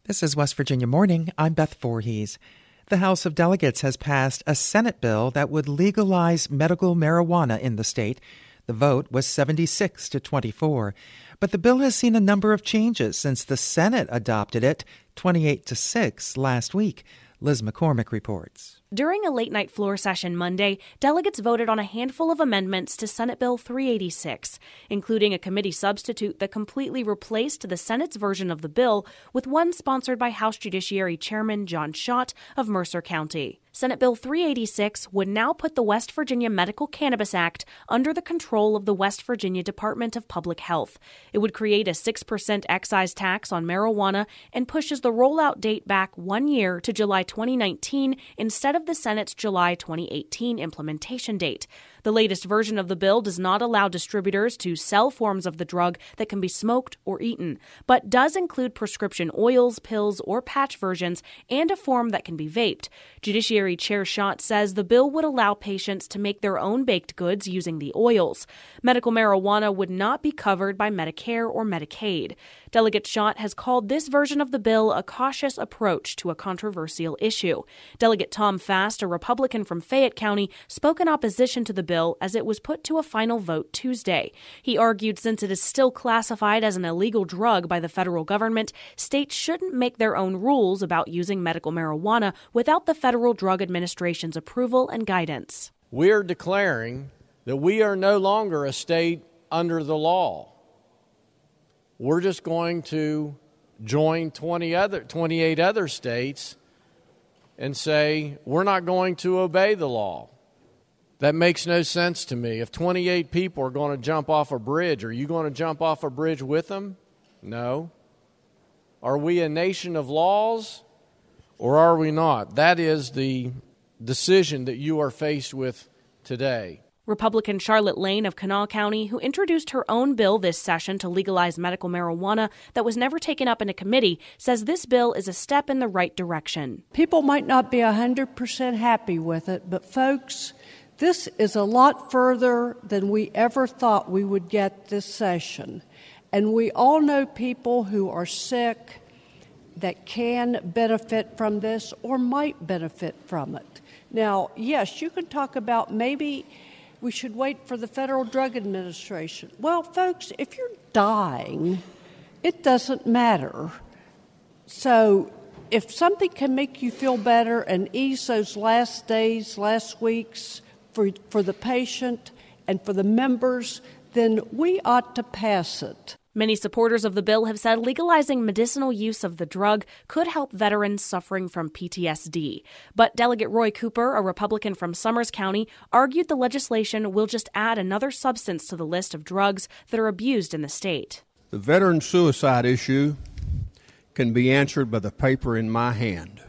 This is West Virginia Morning. I'm Beth Voorhees. The House of Delegates has passed a Senate bill that would legalize medical marijuana in the state. The vote was 76 to 24. But the bill has seen a number of changes since the Senate adopted it 28 to 6 last week. Liz McCormick reports. During a late-night floor session Monday, delegates voted on a handful of amendments to Senate Bill 386, including a committee substitute that completely replaced the Senate's version of the bill with one sponsored by House Judiciary Chairman John Schott of Mercer County. Senate Bill 386 would now put the West Virginia Medical Cannabis Act under the control of the West Virginia Department of Public Health. It would create a 6% excise tax on marijuana and pushes the rollout date back 1 year to July 2019 instead of the Senate's July 2018 implementation date. The latest version of the bill does not allow distributors to sell forms of the drug that can be smoked or eaten, but does include prescription oils, pills, or patch versions, and a form that can be vaped. Judiciary Chair Schott says the bill would allow patients to make their own baked goods using the oils. Medical marijuana would not be covered by Medicare or Medicaid. Delegate Schott has called this version of the bill a cautious approach to a controversial issue. Delegate Tom Fast, a Republican from Fayette County, spoke in opposition to the bill as it was put to a final vote Tuesday. He argued since it is still classified as an illegal drug by the federal government, states shouldn't make their own rules about using medical marijuana without the Federal Drug Administration's approval and guidance. We're declaring that we are no longer a state under the law. We're just going to join 28 other states and say we're not going to obey the law. That makes no sense to me. If 28 people are going to jump off a bridge, are you going to jump off a bridge with them? No. Are we a nation of laws or are we not? That is the decision that you are faced with today. Republican Charlotte Lane of Kanawha County, who introduced her own bill this session to legalize medical marijuana that was never taken up in a committee, says this bill is a step in the right direction. People might not be 100% happy with it, but folks, this is a lot further than we ever thought we would get this session. And we all know people who are sick that can benefit from this or might benefit from it. Now, yes, you can talk about maybe we should wait for the Federal Drug Administration. Well, folks, if you're dying, it doesn't matter. So if something can make you feel better and ease those last days, last weeks for the patient and for the members, then we ought to pass it. Many supporters of the bill have said legalizing medicinal use of the drug could help veterans suffering from PTSD. But Delegate Roy Cooper, a Republican from Summers County, argued the legislation will just add another substance to the list of drugs that are abused in the state. The veteran suicide issue can be answered by the paper in my hand.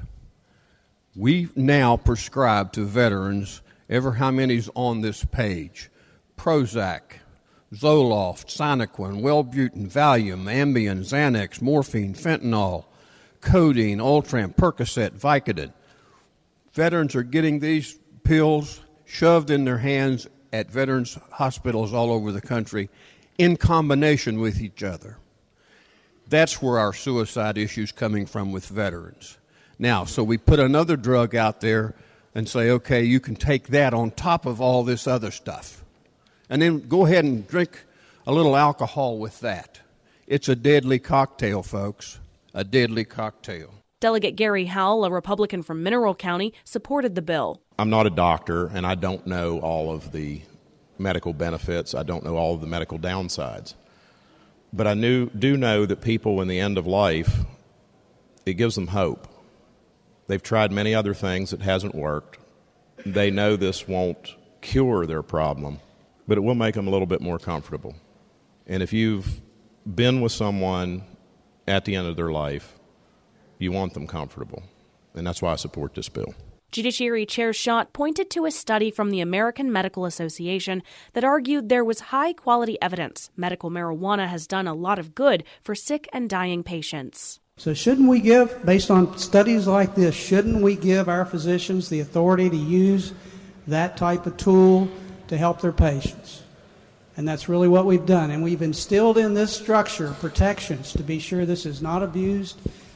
We now prescribe to veterans ever how many's on this page: Prozac, Zoloft, Cyanoquin, Wellbutrin, Valium, Ambien, Xanax, morphine, fentanyl, codeine, Ultram, Percocet, Vicodin. Veterans are getting these pills shoved in their hands at veterans hospitals all over the country in combination with each other. That's where our suicide issue is coming from with veterans. Now, so we put another drug out there and say, okay, you can take that on top of all this other stuff. And then go ahead and drink a little alcohol with that. It's a deadly cocktail, folks, a deadly cocktail. Delegate Gary Howell, a Republican from Mineral County, supported the bill. I'm not a doctor, and I don't know all of the medical benefits. I don't know all of the medical downsides. But I do know that people in the end of life, it gives them hope. They've tried many other things that hasn't worked. They know this won't cure their problem, but it will make them a little bit more comfortable. And if you've been with someone at the end of their life, you want them comfortable. And that's why I support this bill. Judiciary Chair Schott pointed to a study from the American Medical Association that argued there was high-quality evidence medical marijuana has done a lot of good for sick and dying patients. So shouldn't we give, based on studies like this, shouldn't we give our physicians the authority to use that type of tool to help their patients? And that's really what we've done. And we've instilled in this structure protections to be sure this is not abused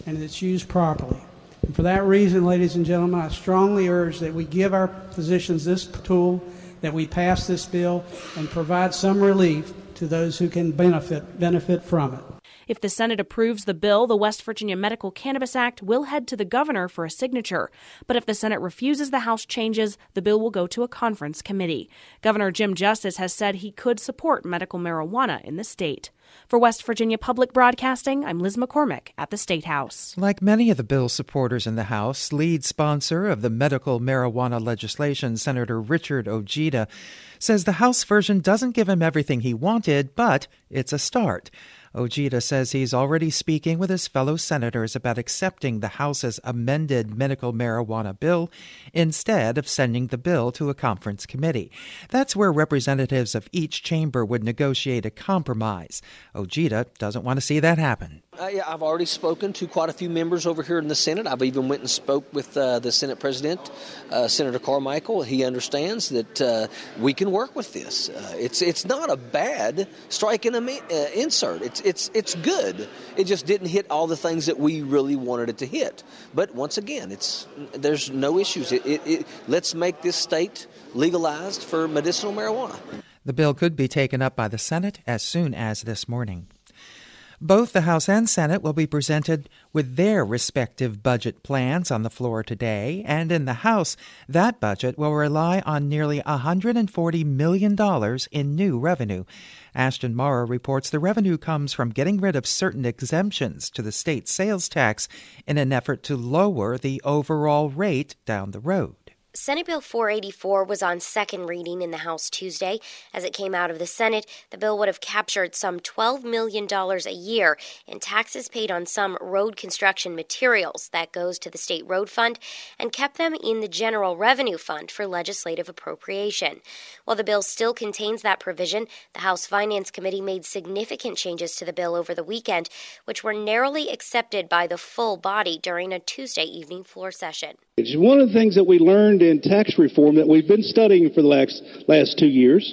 and it's used properly. And for that reason, ladies and gentlemen, I strongly urge that we give our physicians this tool, that we pass this bill, and provide some relief to those who can benefit from it. If the Senate approves the bill, the West Virginia Medical Cannabis Act will head to the governor for a signature. But if the Senate refuses the House changes, the bill will go to a conference committee. Governor Jim Justice has said he could support medical marijuana in the state. For West Virginia Public Broadcasting, I'm Liz McCormick at the State House. Like many of the bill's supporters in the House, lead sponsor of the medical marijuana legislation, Senator Richard Ojeda, says the House version doesn't give him everything he wanted, but it's a start. Ojeda says he's already speaking with his fellow senators about accepting the House's amended medical marijuana bill instead of sending the bill to a conference committee. That's where representatives of each chamber would negotiate a compromise. Ojeda doesn't want to see that happen. I've already spoken to quite a few members over here in the Senate. I've even went and spoke with the Senate President, Senator Carmichael. He understands that we can work with this. It's not a bad strike and insert. It's good. It just didn't hit all the things that we really wanted it to hit. But once again, there's no issues. Let's make this state legalized for medicinal marijuana. The bill could be taken up by the Senate as soon as this morning. Both the House and Senate will be presented with their respective budget plans on the floor today, and in the House, that budget will rely on nearly $140 million in new revenue. Ashton Maurer reports the revenue comes from getting rid of certain exemptions to the state sales tax in an effort to lower the overall rate down the road. Senate Bill 484 was on second reading in the House Tuesday. As it came out of the Senate, the bill would have captured some $12 million a year in taxes paid on some road construction materials that goes to the State Road Fund and kept them in the General Revenue Fund for legislative appropriation. While the bill still contains that provision, the House Finance Committee made significant changes to the bill over the weekend, which were narrowly accepted by the full body during a Tuesday evening floor session. It's one of the things that we learned in tax reform that we've been studying for the last 2 years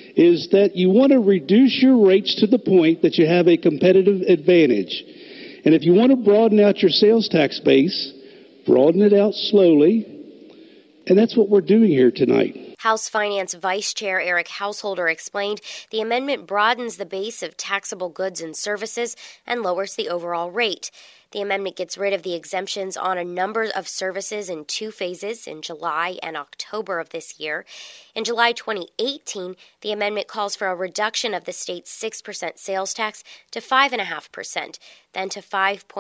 is that you want to reduce your rates to the point that you have a competitive advantage. And if you want to broaden out your sales tax base, broaden it out slowly. And that's what we're doing here tonight. House Finance Vice Chair Eric Householder explained the amendment broadens the base of taxable goods and services and lowers the overall rate. The amendment gets rid of the exemptions on a number of services in 2 phases in July and October of this year. In July 2018, the amendment calls for a reduction of the state's 6% sales tax to 5.5%, then to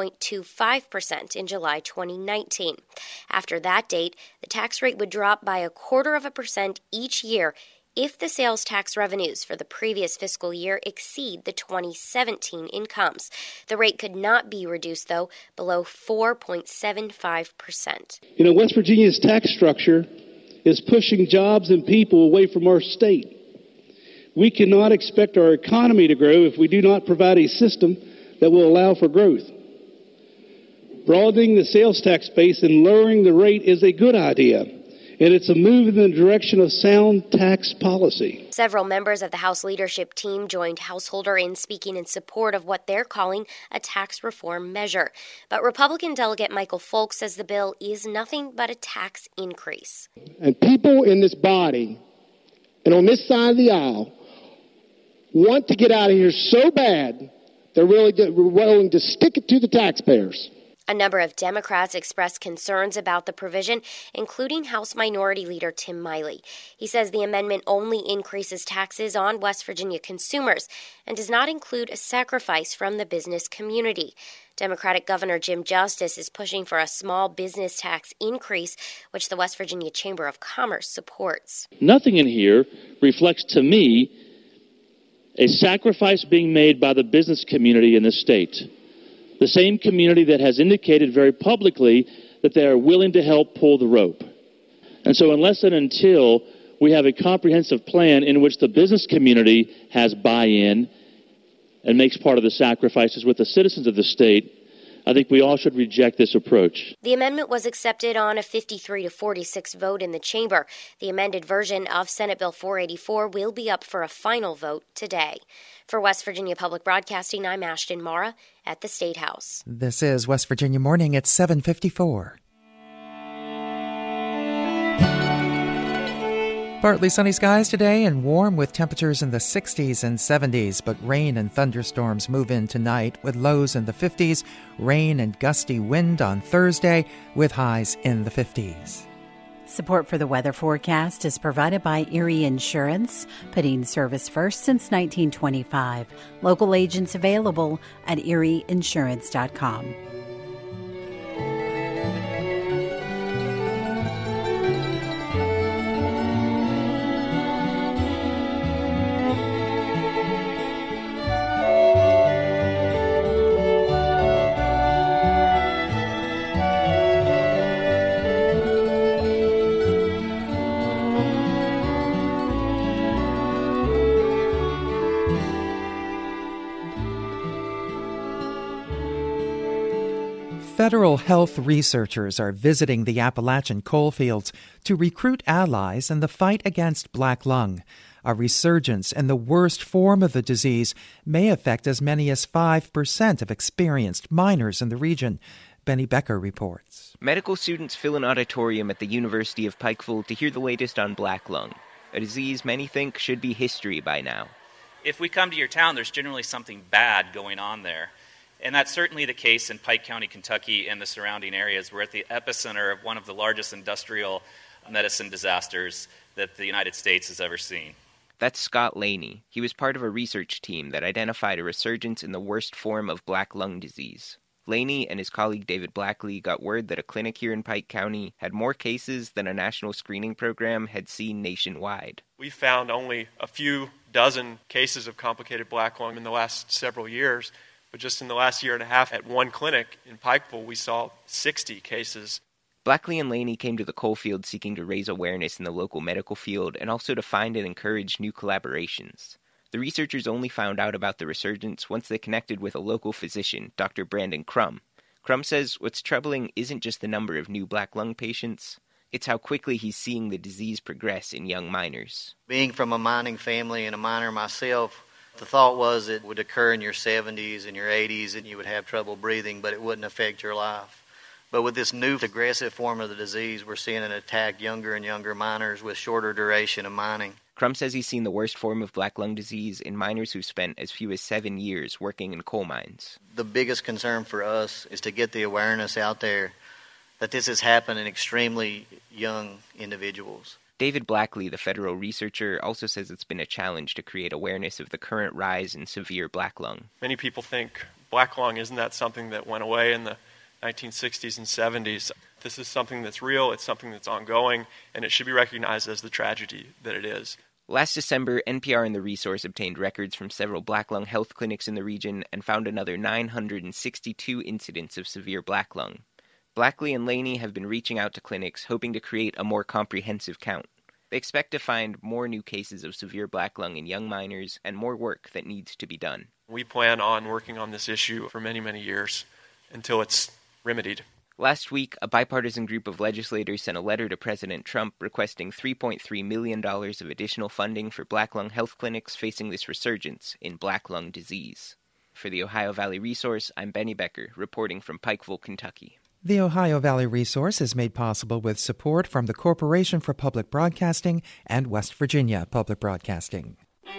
5.25% in July 2019. After that date, the tax rate would drop by 0.25% each year if the sales tax revenues for the previous fiscal year exceed the 2017 incomes. The rate could not be reduced, though, below 4.75%. West Virginia's tax structure is pushing jobs and people away from our state. We cannot expect our economy to grow if we do not provide a system that will allow for growth. Broadening the sales tax base and lowering the rate is a good idea, and it's a move in the direction of sound tax policy. Several members of the House leadership team joined Householder in speaking in support of what they're calling a tax reform measure. But Republican Delegate Michael Folk says the bill is nothing but a tax increase. And people in this body and on this side of the aisle want to get out of here so bad they're really willing to stick it to the taxpayers. A number of Democrats expressed concerns about the provision, including House Minority Leader Tim Miley. He says the amendment only increases taxes on West Virginia consumers and does not include a sacrifice from the business community. Democratic Governor Jim Justice is pushing for a small business tax increase, which the West Virginia Chamber of Commerce supports. Nothing in here reflects to me a sacrifice being made by the business community in this state. The same community that has indicated very publicly that they are willing to help pull the rope. And so unless and until we have a comprehensive plan in which the business community has buy-in and makes part of the sacrifices with the citizens of the state, I think we all should reject this approach. The amendment was accepted on a 53-46 vote in the chamber. The amended version of Senate Bill 484 will be up for a final vote today. For West Virginia Public Broadcasting, I'm Ashton Mara at the State House. This is West Virginia Morning at 7:54. Partly sunny skies today and warm with temperatures in the 60s and 70s, but rain and thunderstorms move in tonight with lows in the 50s, rain and gusty wind on Thursday with highs in the 50s. Support for the weather forecast is provided by Erie Insurance, putting service first since 1925. Local agents available at erieinsurance.com. Federal health researchers are visiting the Appalachian coalfields to recruit allies in the fight against black lung. A resurgence in the worst form of the disease may affect as many as 5% of experienced miners in the region. Benny Becker reports. Medical students fill an auditorium at the University of Pikeville to hear the latest on black lung, a disease many think should be history by now. If we come to your town, there's generally something bad going on there. And that's certainly the case in Pike County, Kentucky, and the surrounding areas. We're at the epicenter of one of the largest industrial medicine disasters that the United States has ever seen. That's Scott Laney. He was part of a research team that identified a resurgence in the worst form of black lung disease. Laney and his colleague David Blackley got word that a clinic here in Pike County had more cases than a national screening program had seen nationwide. We found only a few dozen cases of complicated black lung in the last several years. But just in the last year and a half, at one clinic in Pikeville, we saw 60 cases. Blackley and Laney came to the coalfield seeking to raise awareness in the local medical field and also to find and encourage new collaborations. The researchers only found out about the resurgence once they connected with a local physician, Dr. Brandon Crum. Crum says what's troubling isn't just the number of new black lung patients, it's how quickly he's seeing the disease progress in young miners. Being from a mining family and a miner myself, the thought was it would occur in your 70s and your 80s and you would have trouble breathing, but it wouldn't affect your life. But with this new aggressive form of the disease, we're seeing it attack younger and younger miners with shorter duration of mining. Crum says he's seen the worst form of black lung disease in miners who spent as few as 7 years working in coal mines. The biggest concern for us is to get the awareness out there that this has happened in extremely young individuals. David Blackley, the federal researcher, also says it's been a challenge to create awareness of the current rise in severe black lung. Many people think black lung, isn't that something that went away in the 1960s and 70s? This is something that's real, it's something that's ongoing, and it should be recognized as the tragedy that it is. Last December, NPR and The Resource obtained records from several black lung health clinics in the region and found another 962 incidents of severe black lung. Blackley and Laney have been reaching out to clinics hoping to create a more comprehensive count. They expect to find more new cases of severe black lung in young miners and more work that needs to be done. We plan on working on this issue for many, many years until it's remedied. Last week, a bipartisan group of legislators sent a letter to President Trump requesting $3.3 million of additional funding for black lung health clinics facing this resurgence in black lung disease. For the Ohio Valley Resource, I'm Benny Becker, reporting from Pikeville, Kentucky. The Ohio Valley Resource is made possible with support from the Corporation for Public Broadcasting and West Virginia Public Broadcasting.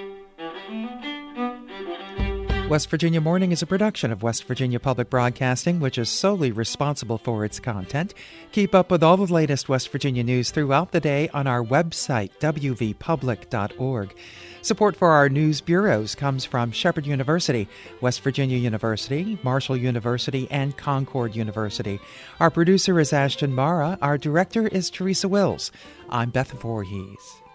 West Virginia Morning is a production of West Virginia Public Broadcasting, which is solely responsible for its content. Keep up with all the latest West Virginia news throughout the day on our website, wvpublic.org. Support for our news bureaus comes from Shepherd University, West Virginia University, Marshall University, and Concord University. Our producer is Ashton Mara. Our director is Teresa Wills. I'm Beth Voorhees.